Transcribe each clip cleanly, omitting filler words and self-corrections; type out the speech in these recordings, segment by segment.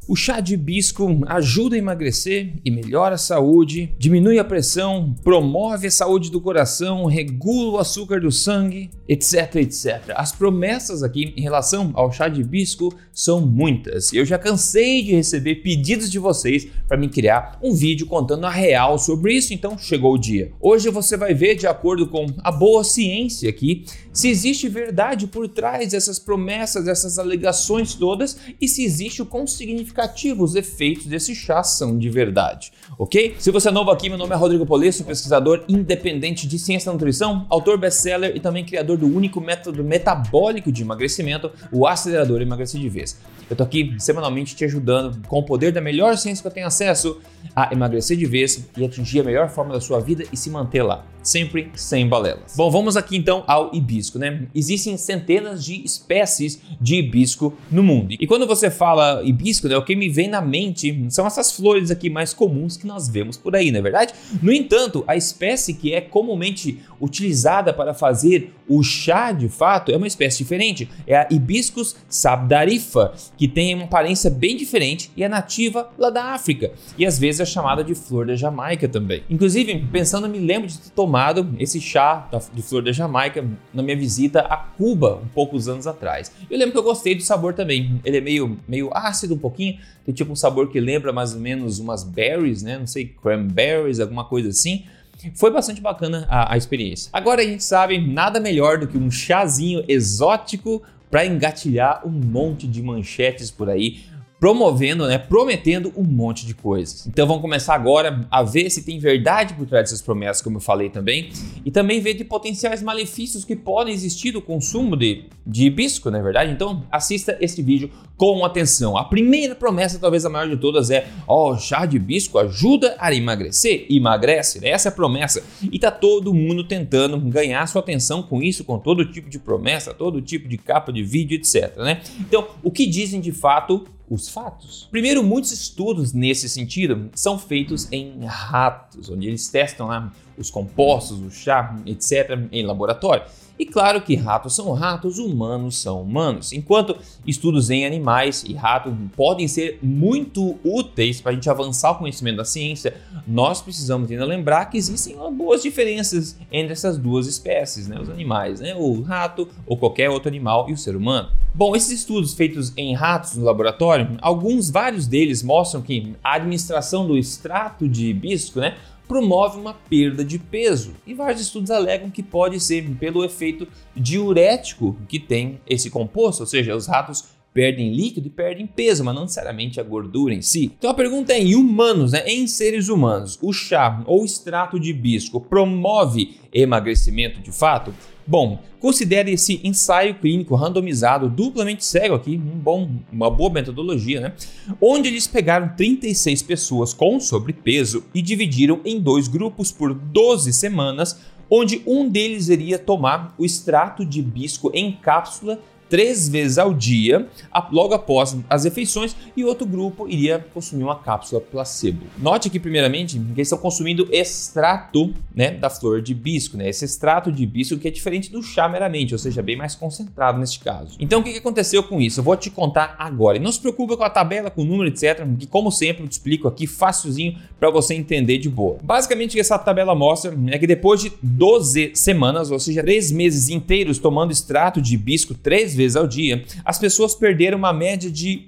O chá de hibisco ajuda a emagrecer e melhora a saúde, diminui a pressão, promove a saúde do coração, regula o açúcar do sangue, etc, etc. As promessas aqui em relação ao chá de hibisco são muitas. Eu já cansei de receber pedidos de vocês para me criar um vídeo contando a real sobre isso, então chegou o dia. Hoje você vai ver, de acordo com a boa ciência aqui, se existe verdade por trás dessas promessas, dessas alegações todas e se existe o quão significativo os efeitos desse chá são de verdade, ok? Se você é novo aqui, meu nome é Rodrigo Polesso, pesquisador independente de ciência da nutrição, autor best-seller e também criador do único método metabólico de emagrecimento, o acelerador Emagrecer de Vez. Eu tô aqui semanalmente te ajudando com o poder da melhor ciência que eu tenho acesso a emagrecer de vez e atingir a melhor forma da sua vida e se manter lá, sempre sem balelas. Bom, vamos aqui então ao hibisco, né? Existem centenas de espécies de hibisco no mundo. E quando você fala hibisco, né, o que me vem na mente são essas flores aqui mais comuns que nós vemos por aí, não é verdade? No entanto, a espécie que é comumente utilizada para fazer o chá de fato é uma espécie diferente. É a Hibiscus sabdarifa, que tem uma aparência bem diferente e é nativa lá da África. E às vezes é chamada de flor da Jamaica também. Inclusive, pensando, me lembro de ter tomado esse chá de flor da Jamaica na minha visita a Cuba, um poucos anos atrás. Eu lembro que eu gostei do sabor também. Ele é meio ácido um pouquinho, tem tipo um sabor que lembra mais ou menos umas berries, né? Não sei, cranberries, alguma coisa assim. Foi bastante bacana a experiência. Agora a gente sabe nada melhor do que um chazinho exótico para engatilhar um monte de manchetes por aí, promovendo, né, prometendo um monte de coisas. Então vamos começar agora a ver se tem verdade por trás dessas promessas, como eu falei também, e também ver de potenciais malefícios que podem existir do consumo de hibisco, não é verdade? Então assista esse vídeo com atenção. A primeira promessa, talvez a maior de todas, é: chá de hibisco ajuda a emagrecer, emagrece, né? Essa é a promessa. E tá todo mundo tentando ganhar sua atenção com isso, com todo tipo de promessa, todo tipo de capa de vídeo, etc, né? Então, o que dizem de fato os fatos? Primeiro, muitos estudos nesse sentido são feitos em ratos, onde eles testam lá os compostos, o chá, etc, em laboratório. E claro que ratos são ratos, humanos são humanos. Enquanto estudos em animais e ratos podem ser muito úteis para a gente avançar o conhecimento da ciência, nós precisamos ainda lembrar que existem boas diferenças entre essas duas espécies, né? Os animais, né? O rato ou qualquer outro animal e o ser humano. Bom, esses estudos feitos em ratos no laboratório, vários deles mostram que a administração do extrato de hibisco, né, promove uma perda de peso. E vários estudos alegam que pode ser pelo efeito diurético que tem esse composto, ou seja, os ratos perdem líquido e perdem peso, mas não necessariamente a gordura em si. Então a pergunta é: em humanos, né, em seres humanos, o chá ou extrato de hibisco promove emagrecimento de fato? Bom, considere esse ensaio clínico randomizado, duplamente cego aqui, uma boa metodologia, né? Onde eles pegaram 36 pessoas com sobrepeso e dividiram em 2 grupos por 12 semanas, onde um deles iria tomar o extrato de hibisco em cápsula 3 vezes ao dia, logo após as refeições, e outro grupo iria consumir uma cápsula placebo. Note aqui primeiramente que eles estão consumindo extrato, né, da flor de hibisco, né, esse extrato de hibisco que é diferente do chá meramente, ou seja, bem mais concentrado neste caso. Então o que aconteceu com isso? Eu vou te contar agora. E não se preocupe com a tabela, com o número, etc, que como sempre eu te explico aqui facilzinho para você entender de boa. Basicamente o que essa tabela mostra é que depois de 12 semanas, ou seja, 3 meses inteiros tomando extrato de hibisco 3 vezes ao dia, as pessoas perderam uma média de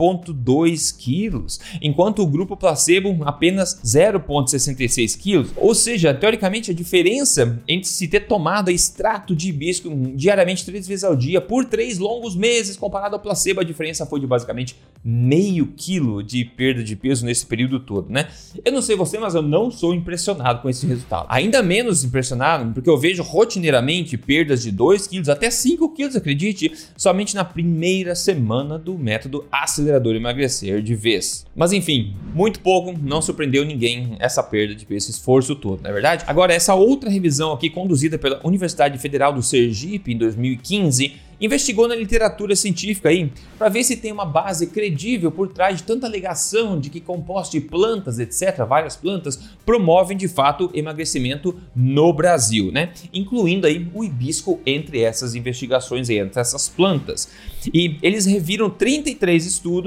1,2 quilos, enquanto o grupo placebo apenas 0,66 quilos. Ou seja, teoricamente a diferença entre se ter tomado extrato de hibisco diariamente 3 vezes ao dia por 3 longos meses comparado ao placebo, a diferença foi de basicamente meio quilo de perda de peso nesse período todo, né? Eu não sei você, mas eu não sou impressionado com esse resultado. Ainda menos impressionado porque eu vejo rotineiramente perdas de 2 quilos até 5 quilos, acredite, somente na primeira semana do método acelerador Emagrecer de Vez. Mas enfim, muito pouco, não surpreendeu ninguém essa perda de peso, esse esforço todo, não é verdade? Agora, essa outra revisão aqui, conduzida pela Universidade Federal do Sergipe em 2015, investigou na literatura científica aí para ver se tem uma base credível por trás de tanta alegação de que compostos de plantas, etc., várias plantas, promovem de fato emagrecimento no Brasil, né? Incluindo aí o hibisco entre essas investigações, entre essas plantas. E eles reviram 33 estudos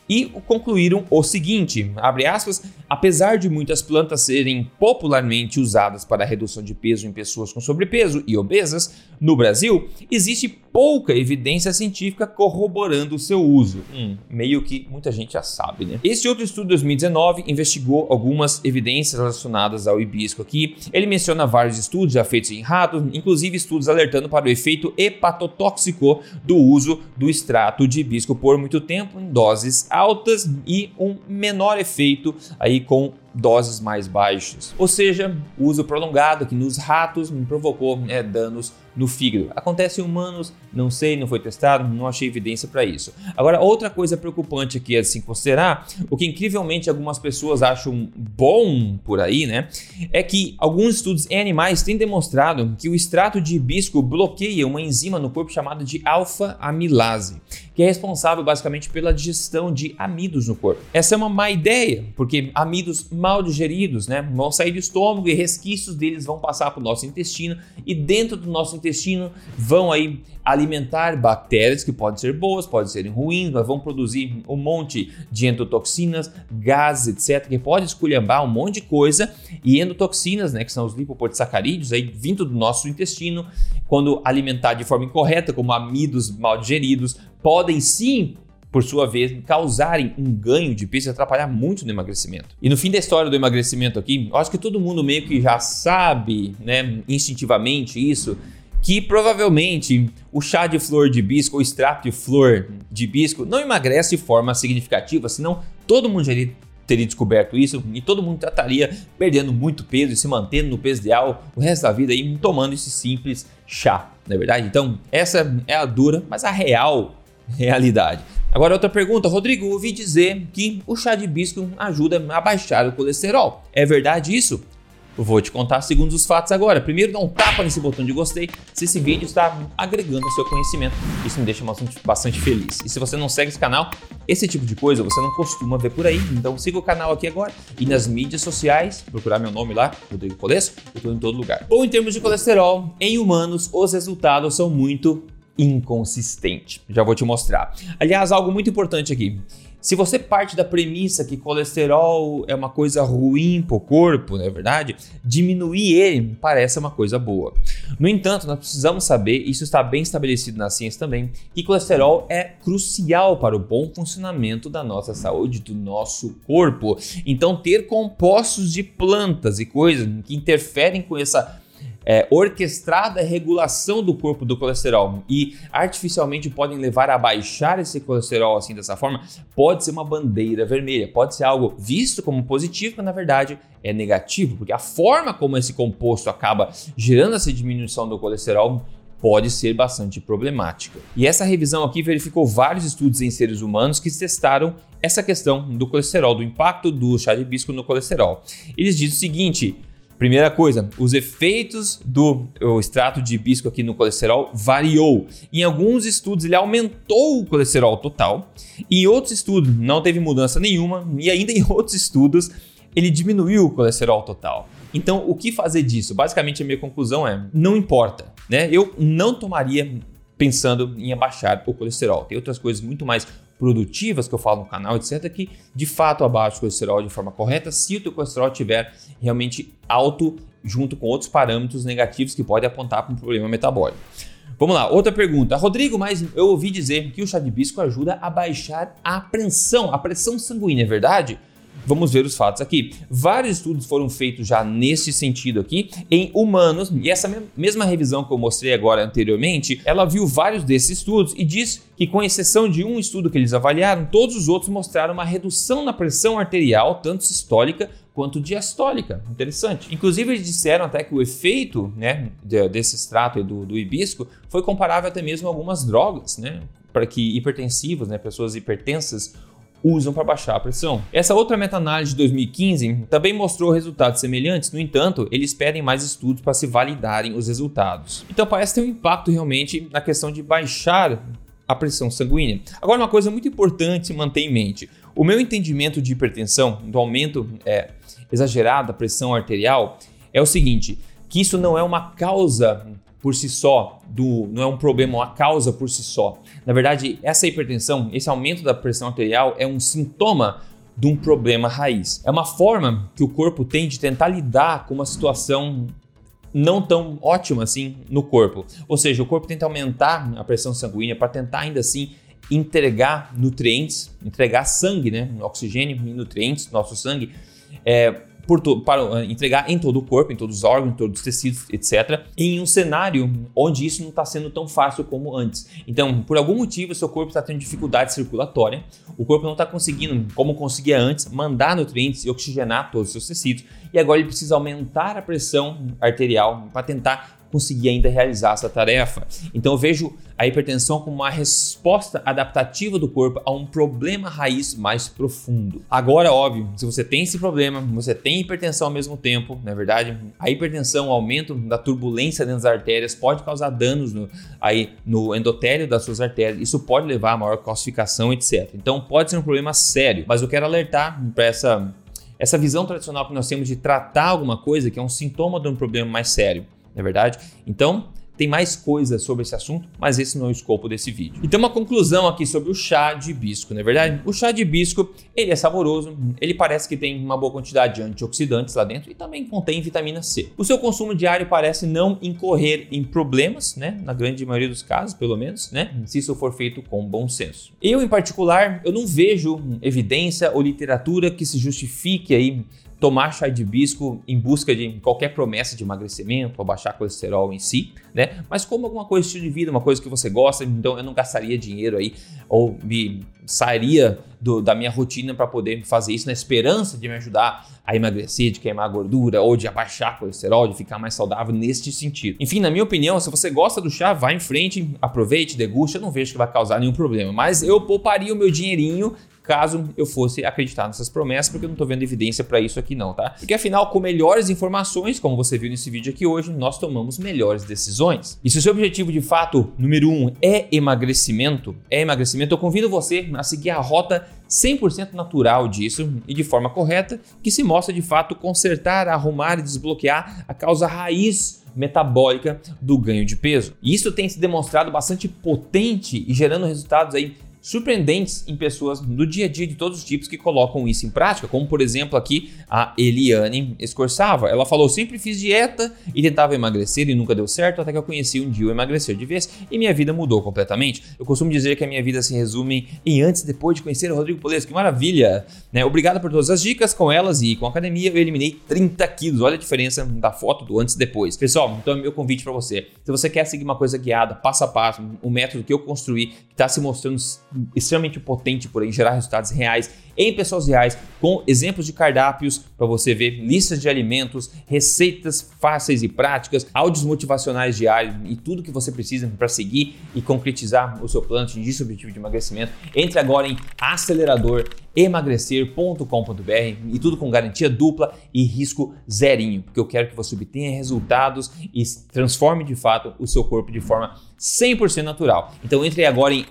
e concluíram o seguinte, abre aspas, apesar de muitas plantas serem popularmente usadas para a redução de peso em pessoas com sobrepeso e obesas, no Brasil, existe pouca evidência científica corroborando o seu uso. Meio que muita gente já sabe, né? Esse outro estudo de 2019 investigou algumas evidências relacionadas ao hibisco aqui. Ele menciona vários estudos já feitos em ratos, inclusive estudos alertando para o efeito hepatotóxico do uso do extrato de hibisco por muito tempo em doses altas e um menor efeito aí com doses mais baixas. Ou seja, o uso prolongado que nos ratos provocou danos no fígado. Acontece em humanos, não sei, não foi testado, não achei evidência para isso. Agora, outra coisa preocupante aqui a se considerar, o que incrivelmente algumas pessoas acham bom por aí, né, é que alguns estudos em animais têm demonstrado que o extrato de hibisco bloqueia uma enzima no corpo chamada de alfa-amilase, que é responsável basicamente pela digestão de amidos no corpo. Essa é uma má ideia, porque amidos mal digeridos, né, vão sair do estômago e resquícios deles vão passar para o nosso intestino e dentro do nosso intestino vão aí alimentar bactérias que podem ser boas, podem ser ruins, mas vão produzir um monte de endotoxinas, gases, etc, que pode esculhambar um monte de coisa, e endotoxinas, né, que são os lipopolissacarídeos aí vindo do nosso intestino, quando alimentar de forma incorreta, como amidos mal digeridos, podem sim, por sua vez, causarem um ganho de peso e atrapalhar muito no emagrecimento. E no fim da história do emagrecimento aqui, eu acho que todo mundo meio que já sabe, né, instintivamente isso, que provavelmente o chá de flor de hibisco ou extrato de flor de hibisco não emagrece de forma significativa, senão todo mundo já teria descoberto isso e todo mundo estaria perdendo muito peso e se mantendo no peso ideal o resto da vida aí tomando esse simples chá, não é verdade? Então essa é a dura, mas a real realidade. Agora outra pergunta, Rodrigo, ouvi dizer que o chá de hibisco ajuda a baixar o colesterol, é verdade isso? Eu vou te contar segundo os fatos agora. Primeiro, dá um tapa nesse botão de gostei se esse vídeo está agregando ao seu conhecimento. Isso me deixa bastante feliz. E se você não segue esse canal, esse tipo de coisa você não costuma ver por aí. Então siga o canal aqui agora e nas mídias sociais, procurar meu nome lá, Rodrigo Colesso, eu estou em todo lugar. Bom, em termos de colesterol, em humanos, os resultados são muito inconsistentes. Já vou te mostrar. Aliás, algo muito importante aqui. Se você parte da premissa que colesterol é uma coisa ruim para o corpo, não é verdade? Diminuir ele parece uma coisa boa. No entanto, nós precisamos saber, isso está bem estabelecido na ciência também, que colesterol é crucial para o bom funcionamento da nossa saúde, do nosso corpo. Então, ter compostos de plantas e coisas que interferem com essa orquestrada regulação do corpo do colesterol e artificialmente podem levar a baixar esse colesterol assim dessa forma, pode ser uma bandeira vermelha, pode ser algo visto como positivo, mas na verdade é negativo, porque a forma como esse composto acaba gerando essa diminuição do colesterol pode ser bastante problemática. E essa revisão aqui verificou vários estudos em seres humanos que testaram essa questão do colesterol, do impacto do chá de hibisco no colesterol. Eles dizem o seguinte: primeira coisa, os efeitos do extrato de hibisco aqui no colesterol variou. Em alguns estudos ele aumentou o colesterol total, em outros estudos não teve mudança nenhuma e ainda em outros estudos ele diminuiu o colesterol total. Então o que fazer disso? Basicamente a minha conclusão é, não importa, né? Eu não tomaria pensando em abaixar o colesterol. Tem outras coisas muito mais produtivas que eu falo no canal, etc, que de fato abaixa o colesterol de forma correta se o teu colesterol estiver realmente alto junto com outros parâmetros negativos que podem apontar para um problema metabólico. Vamos lá, outra pergunta. Rodrigo, mas eu ouvi dizer que o chá de hibisco ajuda a baixar a pressão sanguínea, é verdade? Vamos ver os fatos aqui. Vários estudos foram feitos já nesse sentido aqui em humanos e essa mesma revisão que eu mostrei agora anteriormente, ela viu vários desses estudos e diz que com exceção de um estudo que eles avaliaram, todos os outros mostraram uma redução na pressão arterial, tanto sistólica quanto diastólica. Interessante. Inclusive eles disseram até que o efeito, né, desse extrato do hibisco foi comparável até mesmo a algumas drogas, né, para que hipertensivos, né, pessoas hipertensas usam para baixar a pressão. Essa outra meta-análise de 2015 também mostrou resultados semelhantes, no entanto, eles pedem mais estudos para se validarem os resultados. Então parece ter um impacto realmente na questão de baixar a pressão sanguínea. Agora, uma coisa muito importante se manter em mente: o meu entendimento de hipertensão, do aumento exagerado da pressão arterial, é o seguinte, que isso não é uma causa por si só, não é um problema, uma causa por si só. Na verdade, essa hipertensão, esse aumento da pressão arterial é um sintoma de um problema raiz. É uma forma que o corpo tem de tentar lidar com uma situação não tão ótima assim no corpo. Ou seja, o corpo tenta aumentar a pressão sanguínea para tentar ainda assim entregar nutrientes, entregar sangue, né? Oxigênio e nutrientes do nosso sangue, para entregar em todo o corpo, em todos os órgãos, em todos os tecidos, etc. Em um cenário onde isso não está sendo tão fácil como antes. Então, por algum motivo, seu corpo está tendo dificuldade circulatória, o corpo não está conseguindo, como conseguia antes, mandar nutrientes e oxigenar todos os seus tecidos, e agora ele precisa aumentar a pressão arterial para tentar conseguir ainda realizar essa tarefa. Então eu vejo a hipertensão como uma resposta adaptativa do corpo a um problema raiz mais profundo. Agora, óbvio, se você tem esse problema, você tem hipertensão ao mesmo tempo, na verdade, a hipertensão, o aumento da turbulência dentro das artérias pode causar danos no endotélio das suas artérias, isso pode levar a maior calcificação, etc. Então pode ser um problema sério, mas eu quero alertar para essa visão tradicional que nós temos de tratar alguma coisa que é um sintoma de um problema mais sério. Não é verdade? Então, tem mais coisas sobre esse assunto, mas esse não é o escopo desse vídeo. Então, uma conclusão aqui sobre o chá de hibisco, não é verdade? O chá de hibisco, ele é saboroso, ele parece que tem uma boa quantidade de antioxidantes lá dentro e também contém vitamina C. O seu consumo diário parece não incorrer em problemas, né? Na grande maioria dos casos, pelo menos, né? Se isso for feito com bom senso. Eu, em particular, eu não vejo evidência ou literatura que se justifique aí tomar chá de hibisco em busca de qualquer promessa de emagrecimento ou baixar colesterol em si, né? Mas como alguma coisa de estilo de vida, uma coisa que você gosta, então eu não gastaria dinheiro aí ou me sairia da minha rotina para poder fazer isso na esperança de me ajudar a emagrecer, de queimar gordura ou de abaixar colesterol, de ficar mais saudável neste sentido. Enfim, na minha opinião, se você gosta do chá, vá em frente, aproveite, deguste, eu não vejo que vai causar nenhum problema, mas eu pouparia o meu dinheirinho caso eu fosse acreditar nessas promessas, porque eu não estou vendo evidência para isso aqui não, tá? Porque afinal, com melhores informações, como você viu nesse vídeo aqui hoje, nós tomamos melhores decisões. E se o seu objetivo de fato, número 1, é emagrecimento, eu convido você a seguir a rota 100% natural disso e de forma correta, que se mostra de fato consertar, arrumar e desbloquear a causa raiz metabólica do ganho de peso. E isso tem se demonstrado bastante potente e gerando resultados aí surpreendentes em pessoas do dia a dia de todos os tipos que colocam isso em prática, como por exemplo aqui a Eliane Escorçava. Ela falou: sempre fiz dieta e tentava emagrecer e nunca deu certo, até que eu conheci um dia o emagrecer de vez e minha vida mudou completamente. Eu costumo dizer que a minha vida se resume em antes e depois de conhecer o Rodrigo Polesco. Que maravilha, né? Obrigado por todas as dicas, com elas e com a academia eu eliminei 30 quilos. Olha a diferença da foto do antes e depois. Pessoal, então é meu convite para você. Se você quer seguir uma coisa guiada, passo a passo, um método que eu construí, que está se mostrando extremamente potente por aí, gerar resultados reais em pessoas reais, com exemplos de cardápios para você ver, listas de alimentos, receitas fáceis e práticas, áudios motivacionais diários e tudo que você precisa para seguir e concretizar o seu plano, atingir seu objetivo de emagrecimento. Entre agora em aceleradoremagrecer.com.br e tudo com garantia dupla e risco zerinho, porque eu quero que você obtenha resultados e transforme de fato o seu corpo de forma 100% natural. Então entre agora em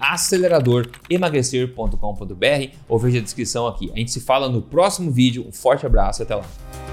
aceleradoremagrecer.com.br ou veja a descrição aqui. A gente se fala no próximo vídeo. Um forte abraço e até lá.